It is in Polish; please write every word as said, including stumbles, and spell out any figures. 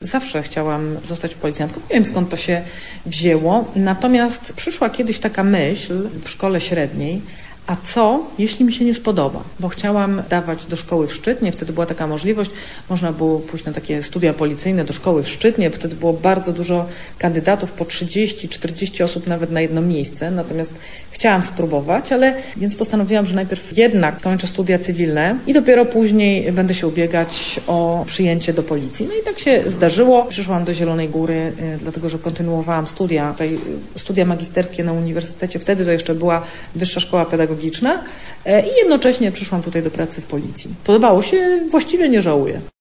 zawsze chciałam zostać policjantką. Nie wiem, skąd to się wzięło. Natomiast przyszła kiedyś taka myśl w szkole średniej, a co, jeśli mi się nie spodoba? Bo chciałam dawać do szkoły w Szczytnie, wtedy była taka możliwość, można było pójść na takie studia policyjne do szkoły w Szczytnie, wtedy było bardzo dużo kandydatów, po trzydzieści czterdzieści osób nawet na jedno miejsce, natomiast chciałam spróbować, ale więc postanowiłam, że najpierw jednak kończę studia cywilne i dopiero później będę się ubiegać o przyjęcie do policji. No i tak się zdarzyło. Przyszłam do Zielonej Góry, dlatego że kontynuowałam studia, tutaj studia magisterskie na uniwersytecie, wtedy to jeszcze była Wyższa Szkoła Pedagogiczna, i jednocześnie przyszłam tutaj do pracy w policji. Podobało się, właściwie nie żałuję.